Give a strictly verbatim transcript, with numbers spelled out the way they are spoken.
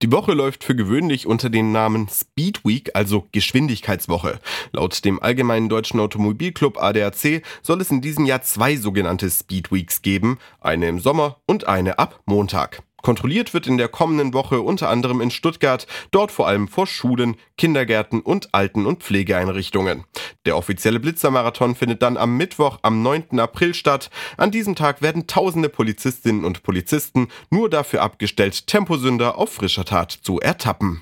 Die Woche läuft für gewöhnlich unter dem Namen Speed Week, also Geschwindigkeitswoche. Laut dem Allgemeinen Deutschen Automobilclub A D A C soll es in diesem Jahr zwei sogenannte Speed Weeks geben, eine im Sommer und eine ab Montag. Kontrolliert wird in der kommenden Woche unter anderem in Stuttgart, dort vor allem vor Schulen, Kindergärten und Alten- und Pflegeeinrichtungen. Der offizielle Blitzermarathon findet dann am Mittwoch, am neunten April statt. An diesem Tag werden tausende Polizistinnen und Polizisten nur dafür abgestellt, Temposünder auf frischer Tat zu ertappen.